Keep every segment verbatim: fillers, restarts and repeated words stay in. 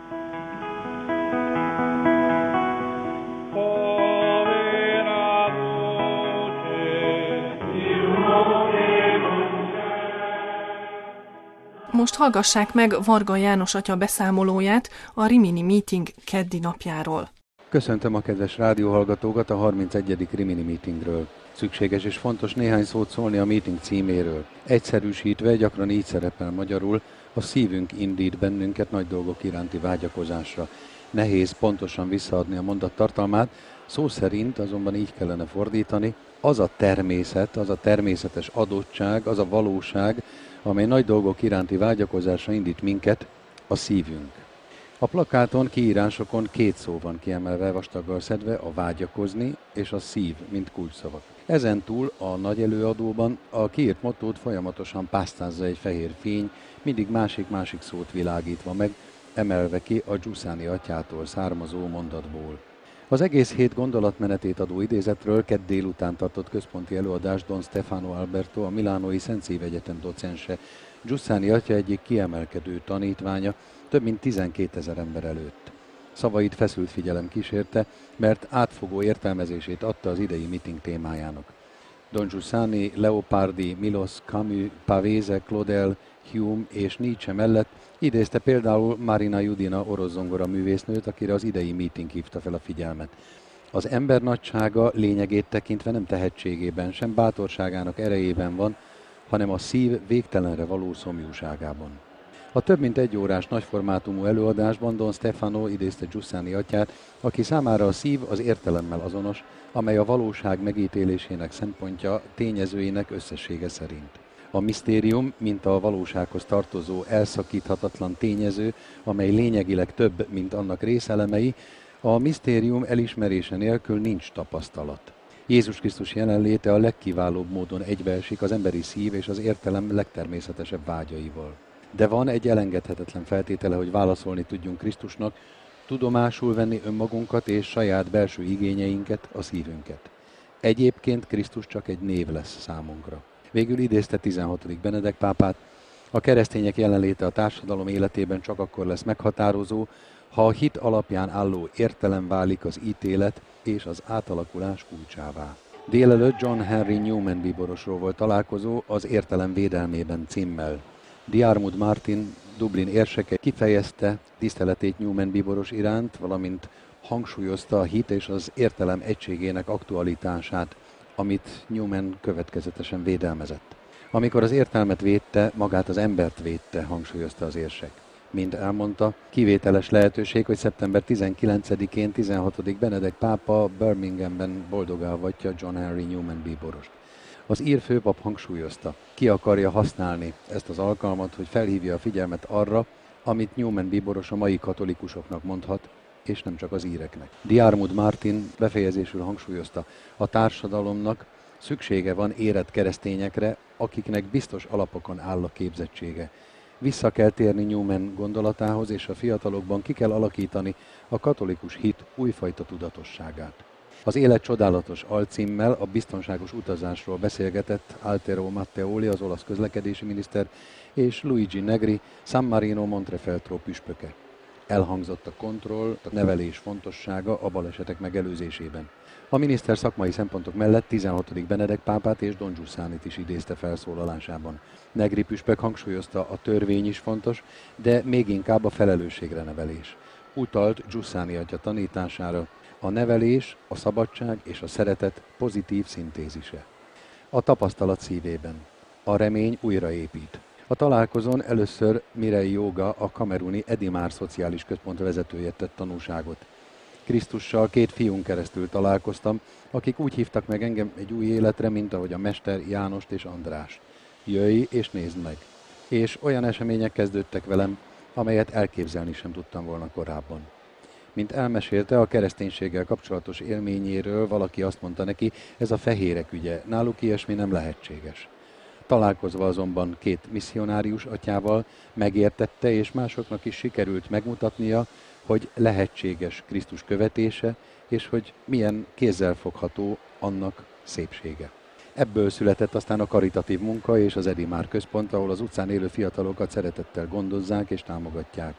Most hallgassák meg Varga János atya beszámolóját a Rimini Meeting keddi napjáról. Köszöntöm a kedves rádióhallgatókat a harmincegyedik Rimini Meetingről. Szükséges és fontos néhány szót szólni a meeting címéről. Egyszerűsítve, gyakran így szerepel magyarul, a szívünk indít bennünket nagy dolgok iránti vágyakozásra. Nehéz pontosan visszaadni a mondat tartalmát, szó szerint azonban így kellene fordítani, az a természet, az a természetes adottság, az a valóság, amely nagy dolgok iránti vágyakozásra indít minket, a szívünk. A plakáton, kiírásokon két szó van kiemelve, vastaggal szedve, a vágyakozni és a szív, mint kulcsszavak. Ezen túl a nagy előadóban a kiírt mottót folyamatosan pásztázza egy fehér fény, mindig másik-másik szót világítva meg, emelve ki a Giussani atyától származó mondatból. Az egész hét gondolatmenetét adó idézetről kedd délután tartott központi előadást Don Stefano Alberto, a milánói Szent Szív Egyetem docense, Giussani atya egyik kiemelkedő tanítványa, több mint tizenkétezer ember előtt. Szavait feszült figyelem kísérte, mert átfogó értelmezését adta az idei meeting témájának. Don Giussani, Leopardi, Milos, Camus, Pavese, Claudel, Hume és Nietzsche mellett idézte például Marina Judina orosz zongora művésznőt, akire az idei meeting hívta fel a figyelmet. Az ember nagysága lényegét tekintve nem tehetségében, sem bátorságának erejében van, hanem a szív végtelenre való szomjúságában. A több mint egy órás nagyformátumú előadásban Don Stefano idézte Giussani atyát, aki számára a szív az értelemmel azonos, amely a valóság megítélésének szempontja tényezőinek összessége szerint. A misztérium, mint a valósághoz tartozó elszakíthatatlan tényező, amely lényegileg több, mint annak részelemei, a misztérium elismerése nélkül nincs tapasztalat. Jézus Krisztus jelenléte a legkiválóbb módon egybeesik az emberi szív és az értelem legtermészetesebb vágyaival. De van egy elengedhetetlen feltétele, hogy válaszolni tudjunk Krisztusnak, tudomásul venni önmagunkat és saját belső igényeinket, a szívünket. Egyébként Krisztus csak egy név lesz számunkra. Végül idézte tizenhatodik Benedek pápát, a keresztények jelenléte a társadalom életében csak akkor lesz meghatározó, ha a hit alapján álló értelem válik az ítélet és az átalakulás kulcsává. Délelőtt John Henry Newman bíborosról volt találkozó az Értelem védelmében címmel. Diarmuid Martin, Dublin érseke kifejezte tiszteletét Newman bíboros iránt, valamint hangsúlyozta a hit és az értelem egységének aktualitását, amit Newman következetesen védelmezett. Amikor az értelmet védte, magát az embert védte, hangsúlyozta az érsek. Mint elmondta, kivételes lehetőség, hogy szeptember tizenkilencedikén tizenhatodik Benedek pápa Birminghamben boldogálvatja John Henry Newman bíborost. Az ír főpap hangsúlyozta, ki akarja használni ezt az alkalmat, hogy felhívja a figyelmet arra, amit Newman bíboros a mai katolikusoknak mondhat, és nem csak az íreknek. Diarmuid Martin befejezésül hangsúlyozta, a társadalomnak szüksége van érett keresztényekre, akiknek biztos alapokon áll a képzettsége. Vissza kell térni Newman gondolatához, és a fiatalokban ki kell alakítani a katolikus hit újfajta tudatosságát. Az Élet csodálatos alcímmel a biztonságos utazásról beszélgetett Altero Matteoli, az olasz közlekedési miniszter, és Luigi Negri, San Marino Montrefeltro püspöke. Elhangzott a kontroll, a nevelés fontossága a balesetek megelőzésében. A miniszter szakmai szempontok mellett tizenhatodik Benedek pápát és Don Giussanit is idézte felszólalásában. Negri püspök hangsúlyozta, a törvény is fontos, de még inkább a felelősségre nevelés. Utalt Giussani atya tanítására, a nevelés, a szabadság és a szeretet pozitív szintézise. A tapasztalat szívében. A remény újraépít. A találkozón először Mirei Joga, a kameruni Edimár Szociális Központ vezetője tett tanúságot. Krisztussal két fiún keresztül találkoztam, akik úgy hívtak meg engem egy új életre, mint ahogy a mester Jánost és Andrást. Jöjj és nézd meg! És olyan események kezdődtek velem, amelyet elképzelni sem tudtam volna korábban. Mint elmesélte a kereszténységgel kapcsolatos élményéről, valaki azt mondta neki, ez a fehérek ügye, náluk ilyesmi nem lehetséges. Találkozva azonban két misszionárius atyával megértette, és másoknak is sikerült megmutatnia, hogy lehetséges Krisztus követése, és hogy milyen kézzelfogható annak szépsége. Ebből született aztán a karitatív munka és az Edimár Központ, ahol az utcán élő fiatalokat szeretettel gondozzák és támogatják.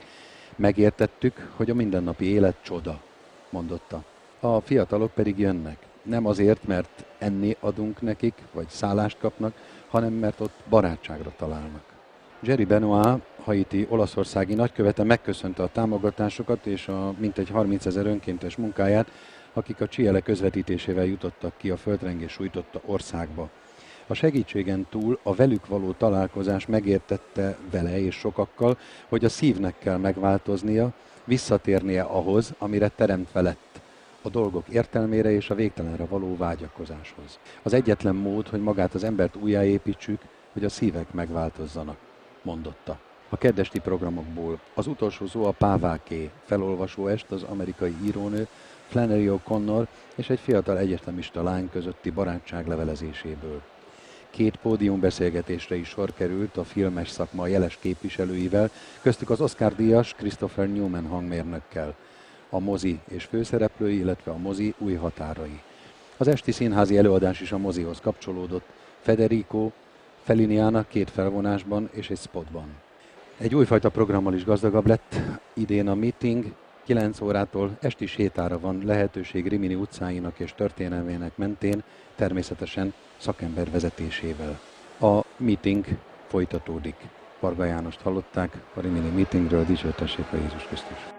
Megértettük, hogy a mindennapi élet csoda, mondotta. A fiatalok pedig jönnek. Nem azért, mert enni adunk nekik, vagy szállást kapnak, hanem mert ott barátságra találnak. Jerry Benoit, haiti olaszországi nagykövete megköszönte a támogatásokat és a mintegy harmincezer önkéntes munkáját, akik a Chiele közvetítésével jutottak ki a földrengés sújtotta országba. A segítségen túl a velük való találkozás megértette vele és sokakkal, hogy a szívnek kell megváltoznia, visszatérnie ahhoz, amire teremtve lett, a dolgok értelmére és a végtelenre való vágyakozáshoz. Az egyetlen mód, hogy magát az embert újjáépítsük, hogy a szívek megváltozzanak, mondotta. A keddesti programokból az utolsó szó a Páváké, felolvasó est az amerikai írónő Flannery O'Connor és egy fiatal egyetemista lány közötti barátság levelezéséből. Két pódiumbeszélgetésre is sor került a filmes szakma jeles képviselőivel, köztük az Oscar-díjas Christopher Newman hangmérnökkel, a mozi és főszereplői, illetve a mozi új határai. Az esti színházi előadás is a mozihoz kapcsolódott, Federico Felliniának két felvonásban és egy spotban. Egy újfajta programmal is gazdagabb lett, idén a meeting kilenc órától esti sétára van lehetőség Rimini utcáinak és történelmének mentén, természetesen szakember vezetésével. A meeting folytatódik. Varga Jánost hallották a Rimini meetingről, dicsőtessék a Jézus Krisztus.